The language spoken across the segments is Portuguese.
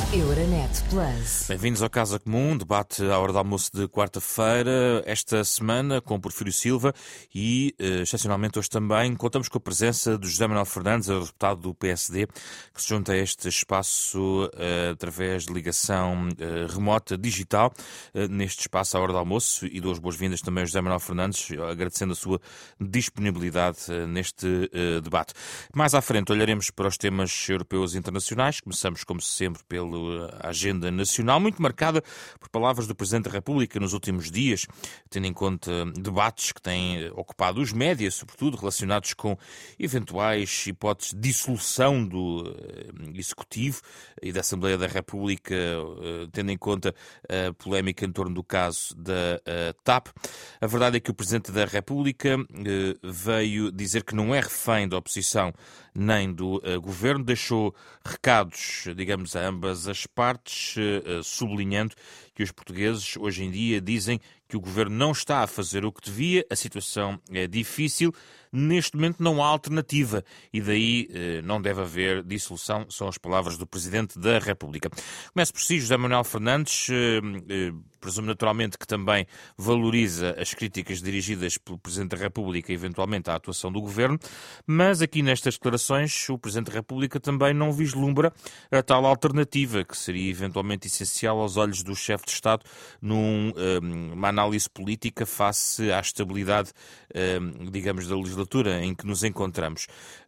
Euronet Plus. Bem-vindos ao Casa Comum, debate à hora do almoço de quarta-feira, esta semana com Porfírio Silva e, excepcionalmente hoje também, contamos com a presença de José Manuel Fernandes, deputado do PSD, que se junta a este espaço através de ligação remota, digital, neste espaço à hora do almoço, e dou as boas-vindas também a José Manuel Fernandes, agradecendo a sua disponibilidade neste debate. Mais à frente olharemos para os temas europeus e internacionais, começamos como sempre pela agenda nacional, muito marcada por palavras do Presidente da República nos últimos dias, tendo em conta debates que têm ocupado os médias, sobretudo relacionados com eventuais hipóteses de dissolução do Executivo e da Assembleia da República, tendo em conta a polémica em torno do caso da TAP. A verdade é que o Presidente da República veio dizer que não é refém da oposição nem do Governo, deixou recados, digamos, a ambas as partes, sublinhando que os portugueses hoje em dia dizem que o Governo não está a fazer o que devia, a situação é difícil, neste momento não há alternativa e daí não deve haver dissolução, são as palavras do Presidente da República. Começo por si, José Manuel Fernandes, presumo naturalmente que também valoriza as críticas dirigidas pelo Presidente da República, eventualmente à atuação do Governo, mas aqui nestas declarações o Presidente da República também não vislumbra a tal alternativa que seria eventualmente essencial aos olhos do chefe de Estado numa análise política face à estabilidade, digamos, da legislatura em que nos encontramos.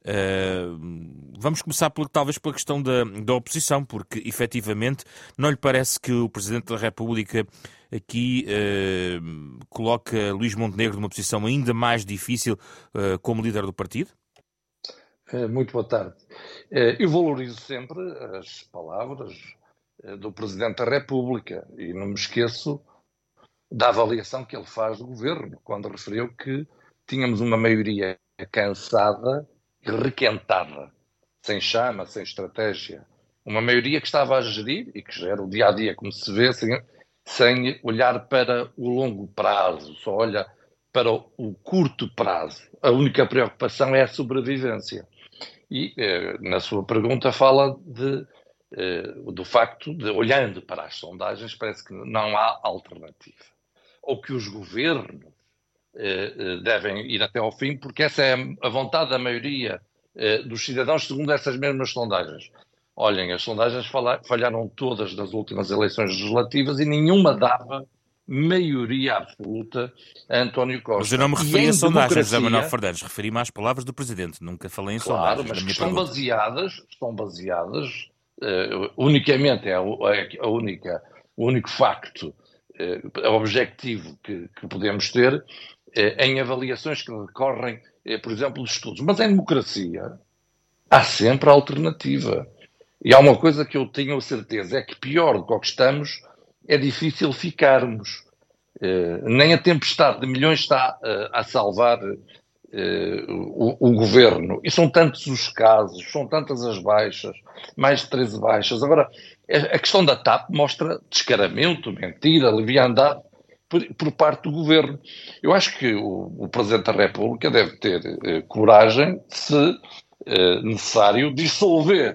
Vamos começar talvez pela questão da oposição, porque efetivamente não lhe parece que o Presidente da República aqui coloca Luís Montenegro numa posição ainda mais difícil como líder do partido? Muito boa tarde. Eu valorizo sempre as palavras do Presidente da República e não me esqueço da avaliação que ele faz do Governo, quando referiu que tínhamos uma maioria cansada e requentada, sem chama, sem estratégia. Uma maioria que estava a gerir e que gera o dia-a-dia, como se vê, sem olhar para o longo prazo, só olha para o curto prazo. A única preocupação é a sobrevivência. E, na sua pergunta, fala do facto de, olhando para as sondagens, parece que não há alternativa. Ou que os governos devem ir até ao fim, porque essa é a vontade da maioria dos cidadãos, segundo essas mesmas sondagens. Olhem, as sondagens falharam todas nas últimas eleições legislativas e nenhuma dava maioria absoluta a António Costa. Mas eu não me referi a sondagens, José Manuel Fernandes, referi-me às palavras do Presidente, nunca falei em sondagens. Claro, mas que estão baseadas unicamente, o único facto objetivo que podemos ter em avaliações que decorrem, por exemplo, dos estudos. Mas em democracia há sempre alternativa. E há uma coisa que eu tenho a certeza, é que pior do que o que estamos, é difícil ficarmos. Nem a tempestade de milhões está a salvar o Governo. E são tantos os casos, são tantas as baixas, mais de 13 baixas. Agora, a questão da TAP mostra descaramento, mentira, leviandade por parte do Governo. Eu acho que o Presidente da República deve ter coragem, se necessário, dissolver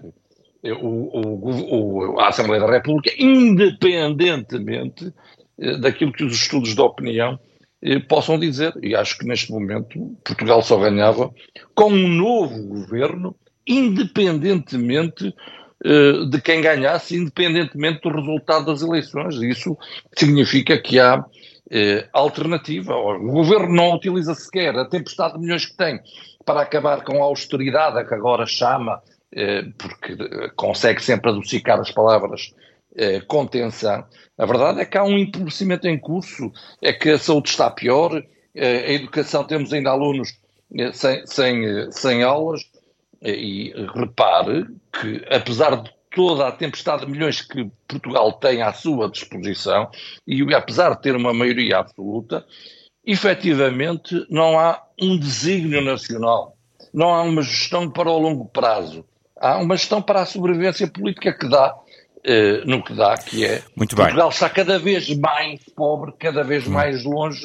a Assembleia da República, independentemente daquilo que os estudos de opinião possam dizer. E acho que neste momento Portugal só ganhava com um novo governo, independentemente de quem ganhasse, independentemente do resultado das eleições. Isso significa que há alternativa. O governo não utiliza sequer a tempestade de milhões que tem para acabar com a austeridade, a que agora chama, porque consegue sempre adocicar as palavras contenção. A verdade é que há um empobrecimento em curso, é que a saúde está pior, a educação, temos ainda alunos sem aulas, e repare que, apesar de toda a tempestade de milhões que Portugal tem à sua disposição, e apesar de ter uma maioria absoluta, efetivamente não há um desígnio nacional, não há uma gestão para o longo prazo, há uma gestão para a sobrevivência política que dá no que dá, que é muito bem. Portugal está cada vez mais pobre, cada vez mais longe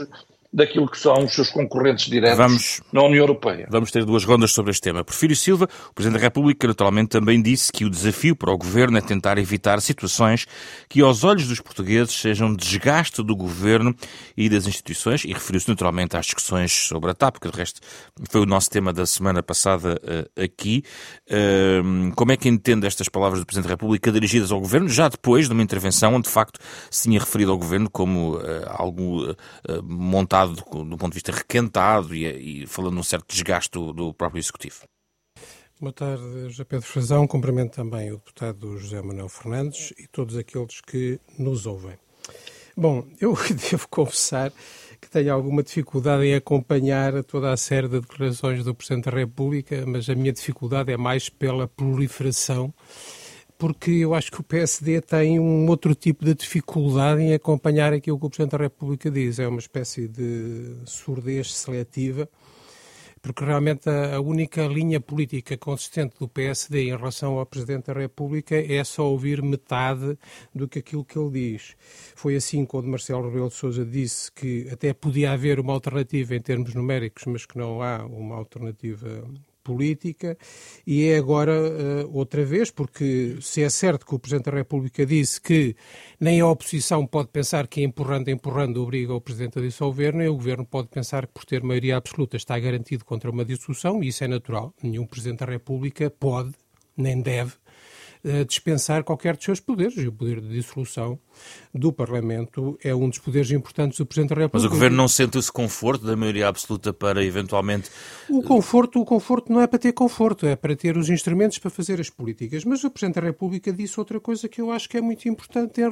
daquilo que são os seus concorrentes diretos na União Europeia. Vamos ter duas rondas sobre este tema. Porfírio Silva, o Presidente da República, naturalmente também disse que o desafio para o Governo é tentar evitar situações que, aos olhos dos portugueses, sejam desgaste do Governo e das instituições, e referiu-se naturalmente às discussões sobre a TAP, que de resto foi o nosso tema da semana passada aqui. Como é que entende estas palavras do Presidente da República dirigidas ao Governo, já depois de uma intervenção onde de facto se tinha referido ao Governo como algo montado do ponto de vista requentado e falando num certo desgaste do próprio Executivo? Boa tarde, José Pedro Frazão. Cumprimento também o deputado José Manuel Fernandes e todos aqueles que nos ouvem. Bom, eu devo confessar que tenho alguma dificuldade em acompanhar toda a série de declarações do Presidente da República, mas a minha dificuldade é mais pela proliferação, porque eu acho que o PSD tem um outro tipo de dificuldade em acompanhar aquilo que o Presidente da República diz. É uma espécie de surdez seletiva, porque realmente a única linha política consistente do PSD em relação ao Presidente da República é só ouvir metade do que aquilo que ele diz. Foi assim quando Marcelo Rebelo de Sousa disse que até podia haver uma alternativa em termos numéricos, mas que não há uma alternativa política, e é agora outra vez, porque se é certo que o Presidente da República disse que nem a oposição pode pensar que empurrando obriga o Presidente a dissolver, nem o Governo pode pensar que por ter maioria absoluta está garantido contra uma dissolução, e isso é natural. Nenhum Presidente da República pode, nem deve, dispensar qualquer dos seus poderes, e o poder de dissolução do Parlamento é um dos poderes importantes do Presidente da República. Mas o Governo não sente esse conforto da maioria absoluta para eventualmente... O conforto não é para ter conforto, é para ter os instrumentos para fazer as políticas. Mas o Presidente da República disse outra coisa que eu acho que é muito importante,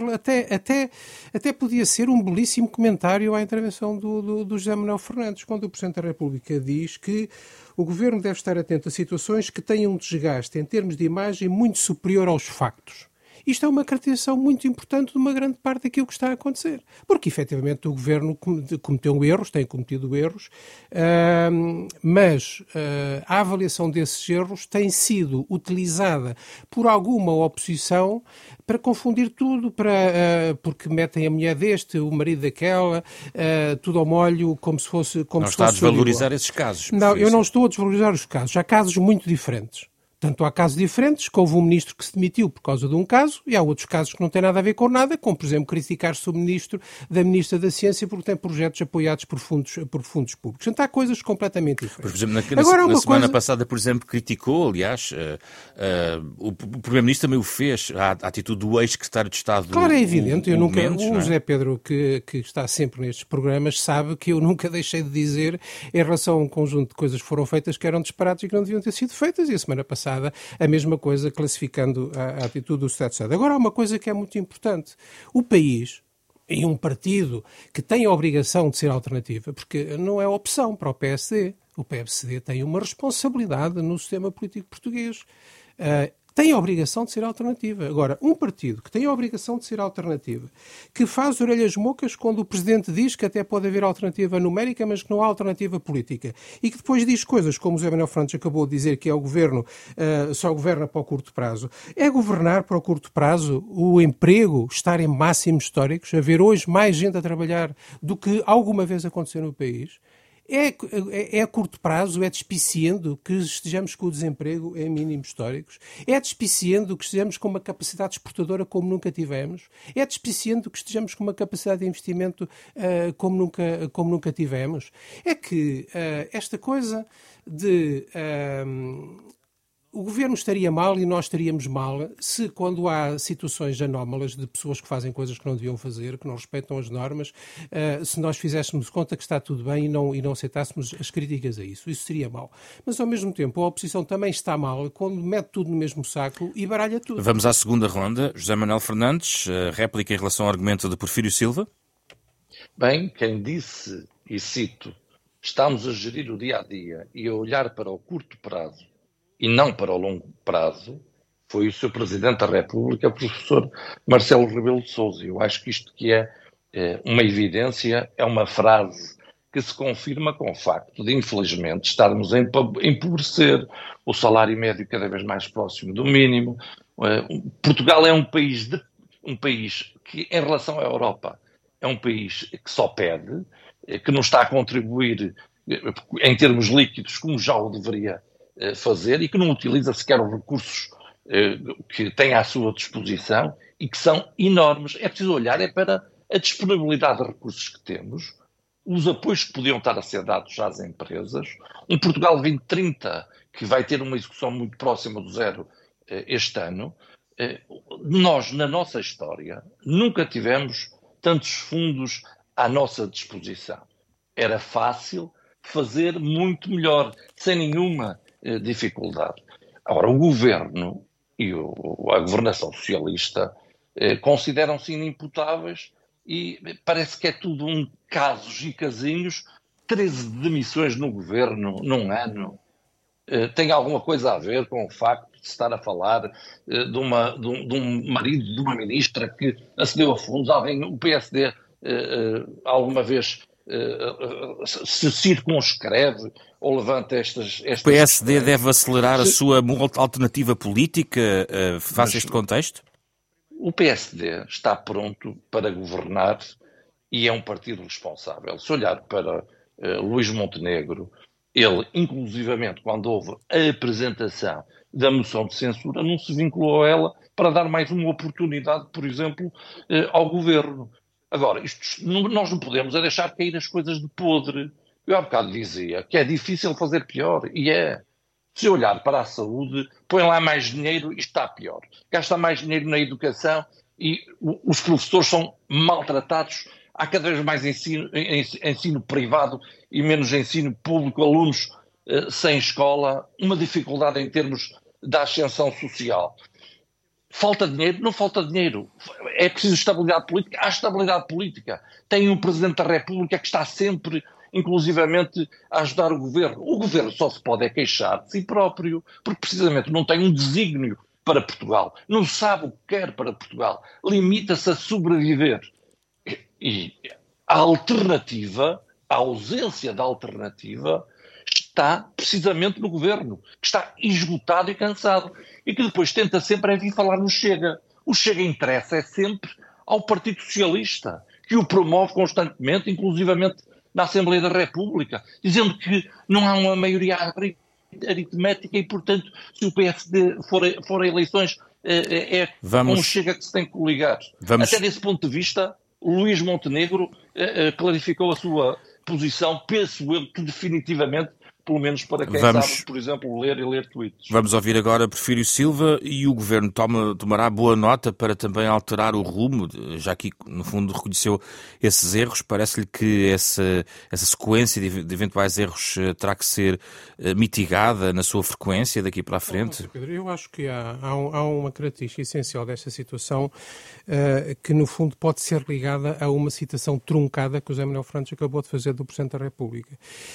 até podia ser um belíssimo comentário à intervenção do José Manuel Fernandes, quando o Presidente da República diz que o Governo deve estar atento a situações que tenham um desgaste em termos de imagem muito superior aos factos. Isto é uma caracterização muito importante de uma grande parte daquilo que está a acontecer. Porque, efetivamente, o Governo cometeu erros, tem cometido erros, mas a avaliação desses erros tem sido utilizada por alguma oposição para confundir tudo, porque metem a mulher deste, o marido daquela, tudo ao molho, como se fosse... Não está a desvalorizar esses casos. Não, eu não estou a desvalorizar os casos. Há casos muito diferentes. Tanto há casos diferentes, que houve um ministro que se demitiu por causa de um caso, e há outros casos que não têm nada a ver com nada, como, por exemplo, criticar-se o ministro da Ministra da Ciência porque tem projetos apoiados por fundos públicos. Então há coisas completamente diferentes. Por exemplo, na semana passada, por exemplo, criticou, aliás, o Primeiro-Ministro também o fez, a atitude do ex-secretário de Estado. Claro, é evidente. O José Pedro, que está sempre nestes programas, sabe que eu nunca deixei de dizer em relação a um conjunto de coisas que foram feitas que eram disparates e que não deviam ter sido feitas, e a semana passada a mesma coisa, classificando a atitude do Estado de Estado. Agora, há uma coisa que é muito importante. O país, e um partido que tem a obrigação de ser alternativa, porque não é opção para o PSD. O PSD tem uma responsabilidade no sistema político português. Tem a obrigação de ser alternativa. Agora, um partido que tem a obrigação de ser alternativa, que faz orelhas mocas quando o Presidente diz que até pode haver alternativa numérica, mas que não há alternativa política, e que depois diz coisas como o José Manuel Fernandes acabou de dizer, que é o Governo só governa para o curto prazo. É governar para o curto prazo o emprego estar em máximos históricos, haver hoje mais gente a trabalhar do que alguma vez aconteceu no país. É a curto prazo, é despiciando que estejamos com o desemprego em mínimos históricos, é despiciando que estejamos com uma capacidade exportadora como nunca tivemos, é despiciando que estejamos com uma capacidade de investimento como nunca tivemos. É que esta coisa de... o Governo estaria mal e nós estaríamos mal se, quando há situações anómalas de pessoas que fazem coisas que não deviam fazer, que não respeitam as normas, se nós fizéssemos conta que está tudo bem e não aceitássemos as críticas a isso. Isso seria mau. Mas, ao mesmo tempo, a oposição também está mal quando mete tudo no mesmo saco e baralha tudo. Vamos à segunda ronda. José Manuel Fernandes, réplica em relação ao argumento de Porfírio Silva. Bem, quem disse, e cito, estamos a gerir o dia-a-dia e a olhar para o curto prazo e não para o longo prazo, foi o Sr. Presidente da República, o professor Marcelo Rebelo de Sousa. Eu acho que isto que é uma evidência, é uma frase que se confirma com o facto de, infelizmente, estarmos a empobrecer, o salário médio cada vez mais próximo do mínimo. Portugal é um país que, em relação à Europa, é um país que só pede. que não está a contribuir em termos líquidos como já o deveria fazer e que não utiliza sequer os recursos que tem à sua disposição e que são enormes. É preciso olhar para a disponibilidade de recursos que temos, os apoios que podiam estar a ser dados já às empresas, um Portugal 2030 que vai ter uma execução muito próxima do zero este ano. Nós, na nossa história, nunca tivemos tantos fundos à nossa disposição. Era fácil fazer muito melhor, sem nenhuma dificuldade. Agora, o governo e a governação socialista consideram-se inimputáveis e parece que é tudo um casos e casinhos. 13 demissões no governo num ano. Tem alguma coisa a ver com o facto de se estar a falar de um marido de uma ministra que acedeu a fundos? O PSD alguma vez se circunscreve ou levanta estas... O PSD deve acelerar a sua alternativa política face a este contexto? O PSD está pronto para governar e é um partido responsável. Se olhar para Luís Montenegro, ele, inclusivamente, quando houve a apresentação da moção de censura, não se vinculou a ela para dar mais uma oportunidade, por exemplo, ao governo. Agora, nós não podemos deixar cair as coisas de podre. Eu há bocado dizia que é difícil fazer pior, e é. Se olhar para a saúde, põe lá mais dinheiro e está pior. Gasta mais dinheiro na educação e os professores são maltratados. Há cada vez mais ensino privado e menos ensino público, alunos sem escola, uma dificuldade em termos da ascensão social. Falta dinheiro? Não falta dinheiro. É preciso estabilidade política? Há estabilidade política. Tem um Presidente da República que está sempre, inclusivamente, a ajudar o governo. O governo só se pode queixar de si próprio, porque precisamente não tem um desígnio para Portugal. Não sabe o que quer para Portugal. Limita-se a sobreviver. E a alternativa, a ausência da alternativa, está precisamente no governo, que está esgotado e cansado, e que depois tenta sempre vir falar no Chega. O Chega interessa sempre ao Partido Socialista, que o promove constantemente, inclusivamente na Assembleia da República, dizendo que não há uma maioria aritmética e, portanto, se o PSD for a eleições, com o Chega que se tem que coligar. Até desse ponto de vista, Luís Montenegro clarificou a sua posição, penso eu que definitivamente, pelo menos para quem sabe, por exemplo, ler e ler tweets. Vamos ouvir agora Porfírio Silva, e o Governo tomará boa nota para também alterar o rumo, já que no fundo reconheceu esses erros. Parece-lhe que essa sequência de eventuais erros terá que ser mitigada na sua frequência daqui para a frente? Pedro, eu acho que há uma característica essencial desta situação que no fundo pode ser ligada a uma citação truncada que o José Manuel Fernandes acabou de fazer do Presidente da República.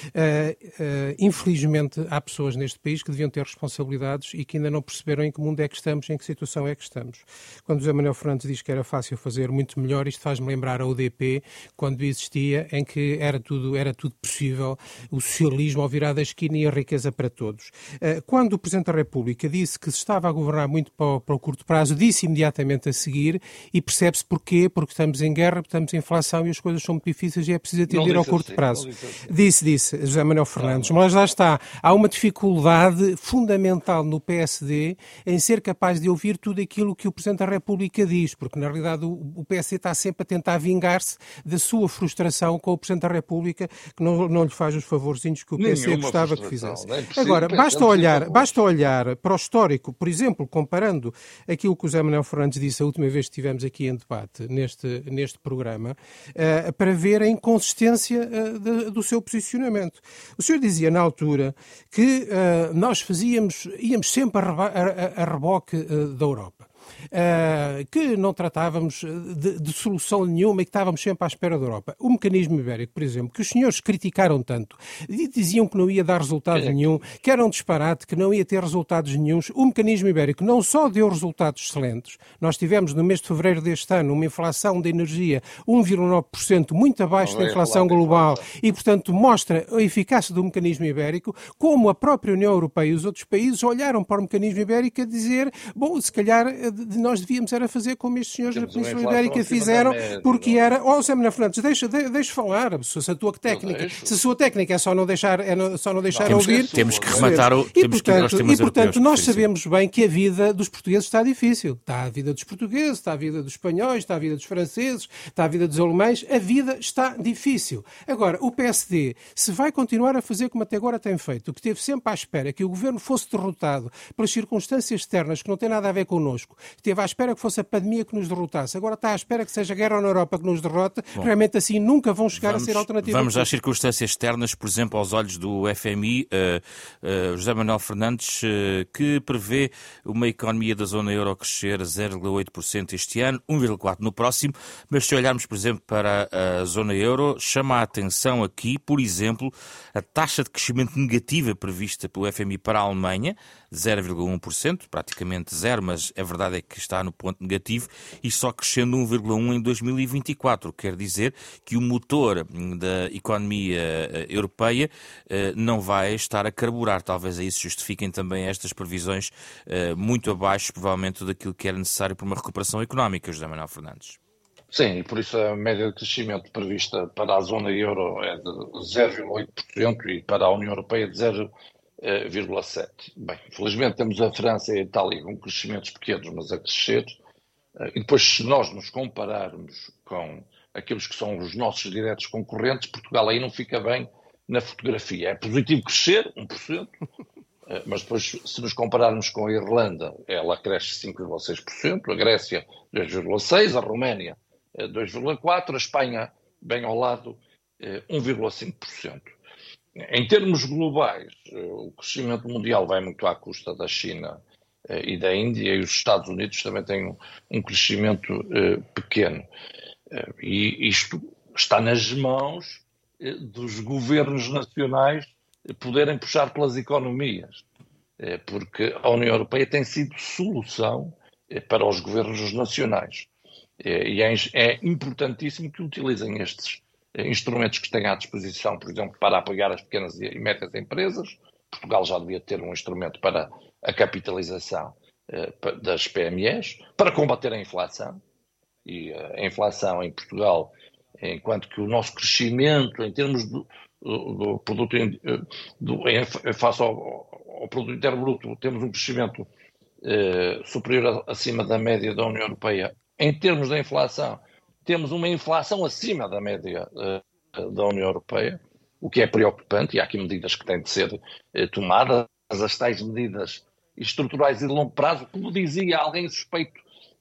Infelizmente, há pessoas neste país que deviam ter responsabilidades e que ainda não perceberam em que mundo é que estamos, em que situação é que estamos. Quando o José Manuel Fernandes diz que era fácil fazer muito melhor, isto faz-me lembrar a UDP, quando existia, em que era tudo possível, o socialismo ao virar da esquina e a riqueza para todos. Quando o Presidente da República disse que se estava a governar muito para o curto prazo, disse imediatamente a seguir, e percebe-se porquê, porque estamos em guerra, estamos em inflação e as coisas são muito difíceis e é preciso atender ao curto prazo. Disse José Manuel Fernandes. Mas lá está, há uma dificuldade fundamental no PSD em ser capaz de ouvir tudo aquilo que o Presidente da República diz, porque na realidade o PSD está sempre a tentar vingar-se da sua frustração com o Presidente da República, que não lhe faz os favorzinhos que o PSD gostava que fizesse. Agora, basta olhar para o histórico, por exemplo, comparando aquilo que o José Manuel Fernandes disse a última vez que estivemos aqui em debate neste programa, para ver a inconsistência do seu posicionamento. O senhor dizia na altura que nós íamos sempre a reboque da Europa. Que não tratávamos de solução nenhuma e que estávamos sempre à espera da Europa. O mecanismo ibérico, por exemplo, que os senhores criticaram tanto, diziam que não ia dar resultado nenhum, que era um disparate, que não ia ter resultados nenhuns. O mecanismo ibérico não só deu resultados excelentes, nós tivemos no mês de fevereiro deste ano uma inflação de energia 1,9%, muito abaixo da inflação global, e portanto mostra a eficácia do mecanismo ibérico, como a própria União Europeia e os outros países olharam para o mecanismo ibérico a dizer, bom, se calhar nós devíamos era fazer como estes senhores da Península Ibérica fizeram, porque era... José Manuel Fernandes, deixa falar, se a tua técnica... Se a sua técnica é só não deixar ouvir... Temos que rematar os temas europeus. E, portanto, nós sabemos bem que a vida dos portugueses está difícil. Está a vida dos portugueses, está a vida dos espanhóis, está a vida dos franceses, está a vida dos alemães. A vida está difícil. Agora, o PSD, se vai continuar a fazer como até agora tem feito, que esteve sempre à espera que o governo fosse derrotado pelas circunstâncias externas que não têm nada a ver connosco, esteve à espera que fosse a pandemia que nos derrotasse, agora está à espera que seja a guerra na Europa que nos derrote, realmente assim nunca vão chegar a ser alternativa. Vamos às circunstâncias externas, por exemplo, aos olhos do FMI, José Manuel Fernandes, que prevê uma economia da zona euro crescer 0,8% este ano, 1,4% no próximo, mas se olharmos, por exemplo, para a zona euro, chama a atenção aqui, por exemplo, a taxa de crescimento negativa prevista pelo FMI para a Alemanha, 0,1%, praticamente zero, mas a verdade é que está no ponto negativo, e só crescendo 1,1% em 2024. Quer dizer que o motor da economia europeia não vai estar a carburar. Talvez a isso justifiquem também estas previsões muito abaixo, provavelmente, daquilo que era necessário para uma recuperação económica, José Manuel Fernandes. Sim, e por isso a média de crescimento prevista para a zona euro é de 0,8% e para a União Europeia de 0,7%. Bem, infelizmente temos a França e a Itália com crescimentos pequenos, mas a crescer. E depois, se nós nos compararmos com aqueles que são os nossos diretos concorrentes, Portugal aí não fica bem na fotografia. É positivo crescer, 1%, mas depois, se nos compararmos com a Irlanda, ela cresce 5,6%, a Grécia 2,6%, a Roménia 2,4%, a Espanha, bem ao lado, 1,5%. Em termos globais, o crescimento mundial vai muito à custa da China e da Índia, e os Estados Unidos também têm um crescimento pequeno. E isto está nas mãos dos governos nacionais poderem puxar pelas economias, porque a União Europeia tem sido solução para os governos nacionais. E é importantíssimo que utilizem estes instrumentos que têm à disposição, por exemplo, para apoiar as pequenas e médias empresas. Portugal já devia ter um instrumento para a capitalização das PMEs, para combater a inflação. E a inflação em Portugal, enquanto que o nosso crescimento em termos do produto face ao produto interno bruto, temos um crescimento superior acima da média da União Europeia. Em termos da inflação, temos uma inflação acima da média da União Europeia, o que é preocupante, e há aqui medidas que têm de ser tomadas, as tais medidas estruturais e de longo prazo, como dizia alguém suspeito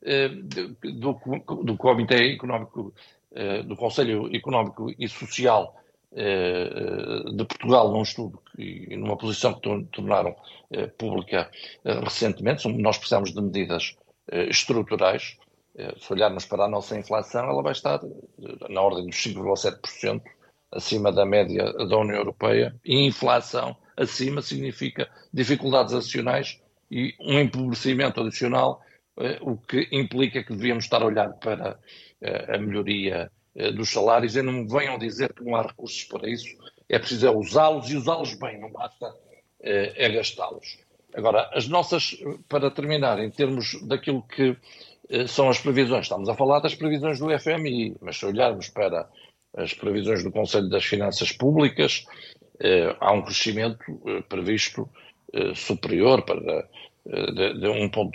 do Comitê Económico, do Conselho Económico e Social de Portugal, num estudo e numa posição que tornaram pública recentemente. Nós precisamos de medidas estruturais. Se olharmos para a nossa inflação, ela vai estar na ordem dos 5,7% acima da média da União Europeia, e inflação acima significa dificuldades adicionais e um empobrecimento adicional, o que implica que devíamos estar a olhar para a melhoria dos salários, e não me venham dizer que não há recursos para isso. É preciso usá-los, e usá-los bem, não basta gastá-los. Agora, as nossas, para terminar, em termos daquilo que são as previsões, estamos a falar das previsões do FMI, mas se olharmos para as previsões do Conselho das Finanças Públicas, há um crescimento previsto superior de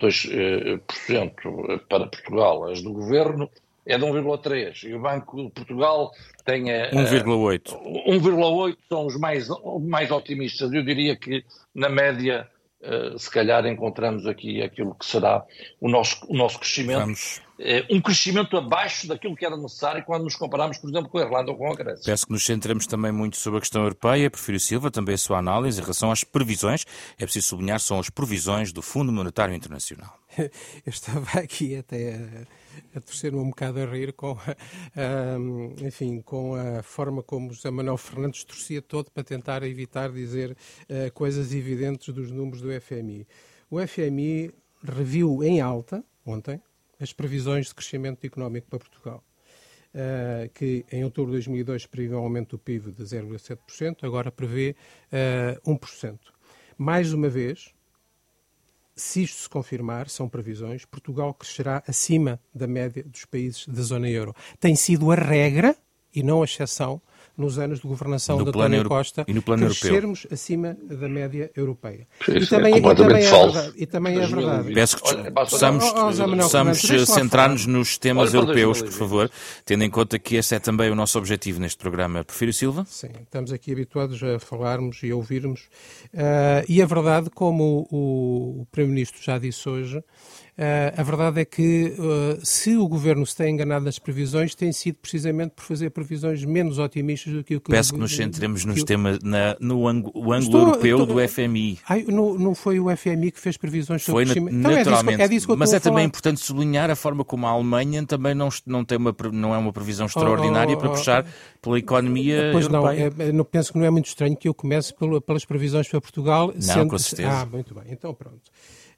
1,2% para Portugal. As do Governo é de 1,3%, e o Banco de Portugal tem 1,8%. 1,8% são os mais otimistas. Eu diria que, na média, se calhar encontramos aqui aquilo que será o nosso crescimento. Um crescimento abaixo daquilo que era necessário quando nos comparamos, por exemplo, com a Irlanda ou com a Grécia. Peço que nos centremos também muito sobre a questão europeia. Prefiro Silva, também a sua análise em relação às previsões. É preciso sublinhar, são as previsões do Fundo Monetário Internacional. Eu estava aqui até a torcer-me um bocado a rir com a forma como José Manuel Fernandes torcia todo para tentar evitar dizer coisas evidentes dos números do FMI. O FMI reviu em alta, ontem, as previsões de crescimento económico para Portugal, que em outubro de 2002 prevê um aumento do PIB de 0,7%, agora prevê 1%. Mais uma vez, se isto se confirmar, são previsões, Portugal crescerá acima da média dos países da zona euro. Tem sido a regra e não a exceção nos anos de governação de António Costa, e no plano crescermos acima da média europeia. E também é verdade. Peço que possamos centrar-nos nos temas europeus, por favor, tendo em conta que esse é também o nosso objetivo neste programa. Prefiro Silva? Sim, estamos aqui habituados a falarmos e a ouvirmos. E a verdade, como o Primeiro-Ministro já disse hoje, a verdade é que se o Governo se tem enganado nas previsões, tem sido precisamente por fazer previsões menos otimistas do que o que... Peço que nos centremos nos temas, no ângulo europeu do FMI. Não foi o FMI que fez previsões sobre o crescimento? Naturalmente, mas é também falar. Importante sublinhar a forma como a Alemanha também não é uma previsão extraordinária para puxar pela economia europeia. Pois não, penso que não é muito estranho que eu comece pelas previsões para Portugal. Não, com certeza. Muito bem, então pronto.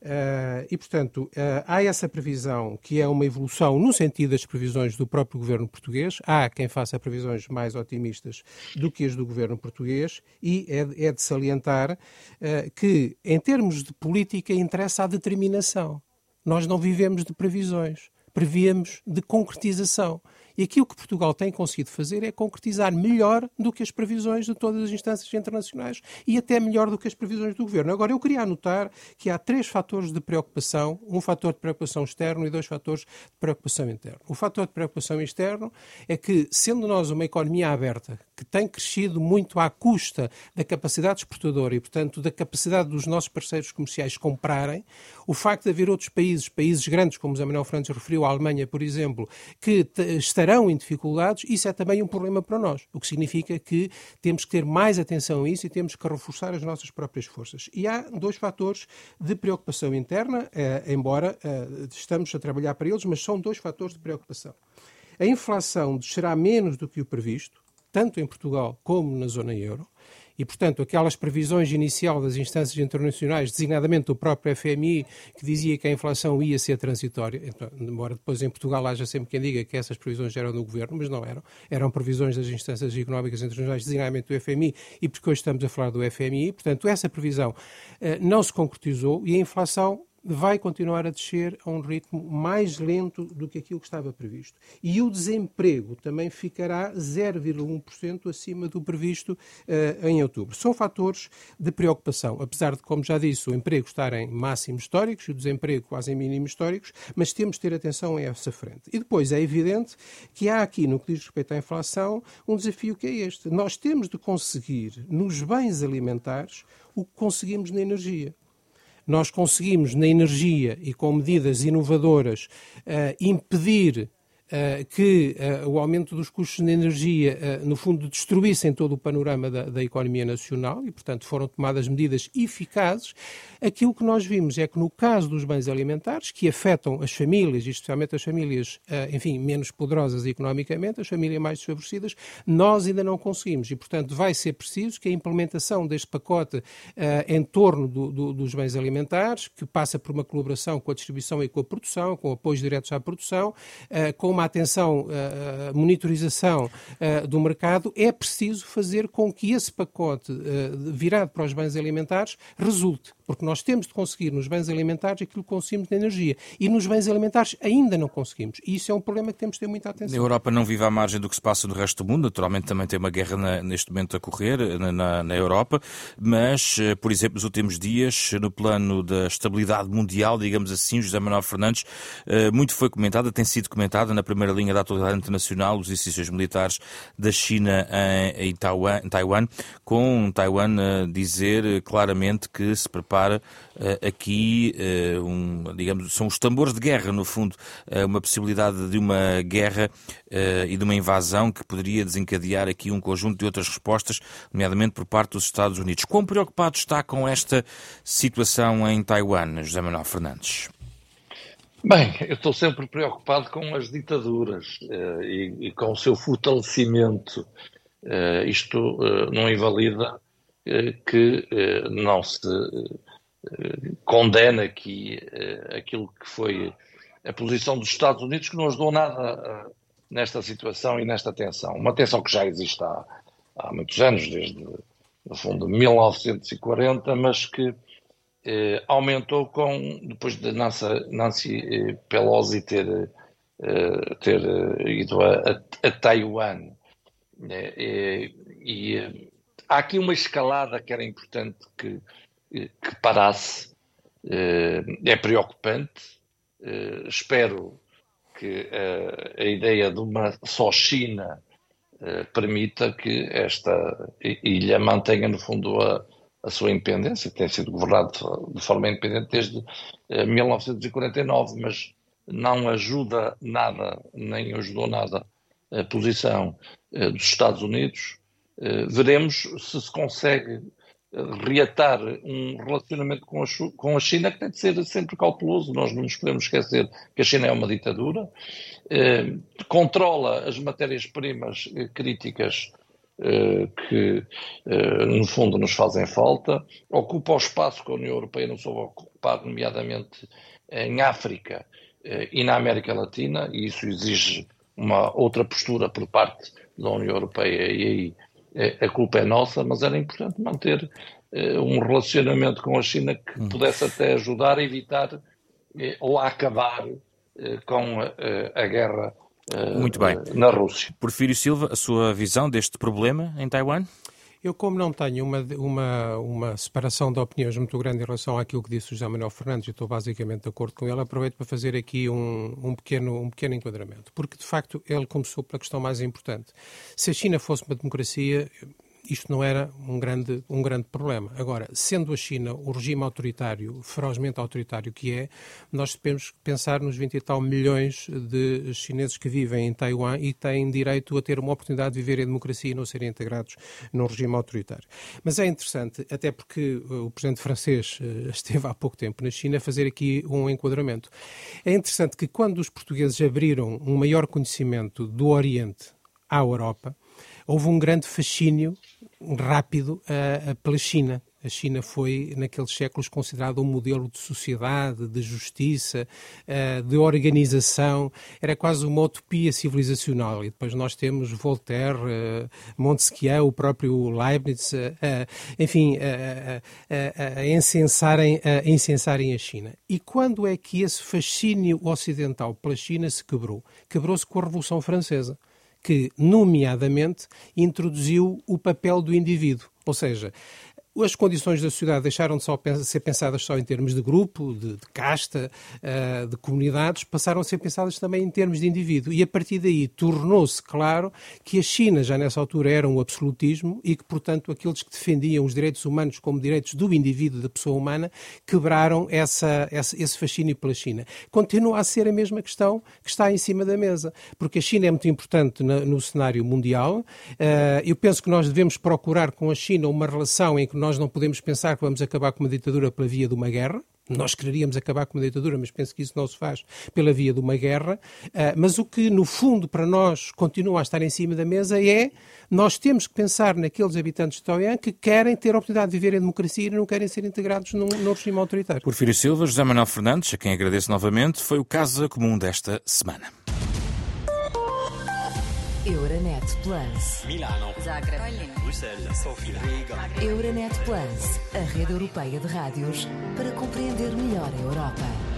E, portanto, há essa previsão que é uma evolução no sentido das previsões do próprio governo português. Há quem faça previsões mais otimistas do que as do governo português e é de salientar que, em termos de política, interessa a determinação. Nós não vivemos de previsões, prevíamos de concretização. E aquilo que Portugal tem conseguido fazer é concretizar melhor do que as previsões de todas as instâncias internacionais e até melhor do que as previsões do Governo. Agora, eu queria anotar que há 3 fatores de preocupação, um fator de preocupação externo e 2 fatores de preocupação interna. O fator de preocupação externo é que, sendo nós uma economia aberta, que tem crescido muito à custa da capacidade exportadora e, portanto, da capacidade dos nossos parceiros comerciais comprarem, o facto de haver outros países grandes, como o José Manuel Fernandes referiu, a Alemanha, por exemplo, que estarão em dificuldades, isso é também um problema para nós, o que significa que temos que ter mais atenção a isso e temos que reforçar as nossas próprias forças. E há 2 fatores de preocupação interna, embora estamos a trabalhar para eles, mas são 2 fatores de preocupação. A inflação descerá menos do que o previsto, tanto em Portugal como na zona euro, e, portanto, aquelas previsões inicial das instâncias internacionais, designadamente do próprio FMI, que dizia que a inflação ia ser transitória, então, embora depois em Portugal haja sempre quem diga que essas previsões eram do Governo, mas não eram. Eram previsões das instâncias económicas internacionais, designadamente do FMI, e porque hoje estamos a falar do FMI, portanto, essa previsão não se concretizou e a inflação vai continuar a descer a um ritmo mais lento do que aquilo que estava previsto. E o desemprego também ficará 0,1% acima do previsto em outubro. São fatores de preocupação, apesar de, como já disse, o emprego estar em máximos históricos e o desemprego quase em mínimos históricos, mas temos de ter atenção a essa frente. E depois é evidente que há aqui, no que diz respeito à inflação, um desafio que é este. Nós temos de conseguir, nos bens alimentares, o que conseguimos na energia. Nós conseguimos, na energia e com medidas inovadoras, impedir que o aumento dos custos de energia, no fundo, destruíssem todo o panorama da economia nacional e, portanto, foram tomadas medidas eficazes. Aquilo que nós vimos é que, no caso dos bens alimentares, que afetam as famílias, e especialmente as famílias, menos poderosas economicamente, as famílias mais desfavorecidas, nós ainda não conseguimos. E, portanto, vai ser preciso que a implementação deste pacote em torno dos bens alimentares, que passa por uma colaboração com a distribuição e com a produção, com apoios diretos à produção, com uma atenção, monitorização do mercado, é preciso fazer com que esse pacote virado para os bens alimentares resulte. Porque nós temos de conseguir nos bens alimentares aquilo que conseguimos na energia. E nos bens alimentares ainda não conseguimos. E isso é um problema que temos de ter muita atenção. A Europa não vive à margem do que se passa no resto do mundo. Naturalmente também tem uma guerra neste momento a correr na Europa. Mas, por exemplo, nos últimos dias, no plano da estabilidade mundial, digamos assim, José Manuel Fernandes, muito foi comentada, tem sido comentada na primeira linha da atualidade internacional, os exercícios militares da China em Taiwan, com Taiwan a dizer claramente que se prepara aqui, digamos, são os tambores de guerra, no fundo, uma possibilidade de uma guerra e de uma invasão que poderia desencadear aqui um conjunto de outras respostas, nomeadamente por parte dos Estados Unidos. Quão preocupado está com esta situação em Taiwan, José Manuel Fernandes? Bem, eu estou sempre preocupado com as ditaduras e com o seu fortalecimento. Isto não invalida que não se condena aqui aquilo que foi a posição dos Estados Unidos, que não ajudou nada nesta situação e nesta tensão. Uma tensão que já existe há muitos anos, desde, no fundo, 1940, mas que aumentou depois de Nancy Pelosi ter ido a Taiwan. Há aqui uma escalada que era importante que parasse. É preocupante. Espero que a ideia de uma só China permita que esta ilha mantenha, no fundo, a sua independência, que tem sido governada de forma independente desde 1949, mas não ajuda nada, nem ajudou nada a posição dos Estados Unidos. Veremos se consegue reatar um relacionamento com a China, que tem de ser sempre cauteloso. Nós não nos podemos esquecer que a China é uma ditadura, controla as matérias-primas críticas que, no fundo, nos fazem falta, ocupa o espaço que a União Europeia não soube ocupar, nomeadamente em África e na América Latina, e isso exige uma outra postura por parte da União Europeia, e aí a culpa é nossa, mas era importante manter um relacionamento com a China que pudesse até ajudar a evitar ou a acabar com a guerra Muito bem. na Rússia. Porfírio Silva, a sua visão deste problema em Taiwan? Eu, como não tenho uma separação de opiniões muito grande em relação àquilo que disse o José Manuel Fernandes, e estou basicamente de acordo com ele, aproveito para fazer aqui um pequeno enquadramento. Porque, de facto, ele começou pela questão mais importante. Se a China fosse uma democracia, isto não era um grande problema. Agora, sendo a China o regime autoritário, ferozmente autoritário que é, nós devemos pensar nos 20 e tal milhões de chineses que vivem em Taiwan e têm direito a ter uma oportunidade de viver em democracia e não serem integrados no regime autoritário. Mas é interessante, até porque o presidente francês esteve há pouco tempo na China, fazer aqui um enquadramento. É interessante que quando os portugueses abriram um maior conhecimento do Oriente à Europa, houve um grande fascínio rápido pela China. A China foi, naqueles séculos, considerada um modelo de sociedade, de justiça, de organização. Era quase uma utopia civilizacional. E depois nós temos Voltaire, Montesquieu, o próprio Leibniz, enfim, a incensarem a China. E quando é que esse fascínio ocidental pela China se quebrou? Quebrou-se com a Revolução Francesa, que, nomeadamente, introduziu o papel do indivíduo. Ou seja, as condições da sociedade deixaram de ser pensadas só em termos de grupo, de casta, de comunidades, passaram a ser pensadas também em termos de indivíduo. E a partir daí tornou-se claro que a China já nessa altura era um absolutismo e que, portanto, aqueles que defendiam os direitos humanos como direitos do indivíduo, da pessoa humana, quebraram esse fascínio pela China. Continua a ser a mesma questão que está em cima da mesa, porque a China é muito importante no cenário mundial. Eu penso que nós devemos procurar com a China uma relação em que nós não podemos pensar que vamos acabar com uma ditadura pela via de uma guerra. Nós quereríamos acabar com uma ditadura, mas penso que isso não se faz pela via de uma guerra. Mas o que, no fundo, para nós continua a estar em cima da mesa é nós temos que pensar naqueles habitantes de Taiwan que querem ter a oportunidade de viver em democracia e não querem ser integrados no regime autoritário. Porfírio Silva, José Manuel Fernandes, a quem agradeço novamente, foi o Casa Comum desta semana. Euronet Plus. Milano. Zagreb. Bruxelas. Sofia. Riga. Euronet Plus, a rede europeia de rádios para compreender melhor a Europa.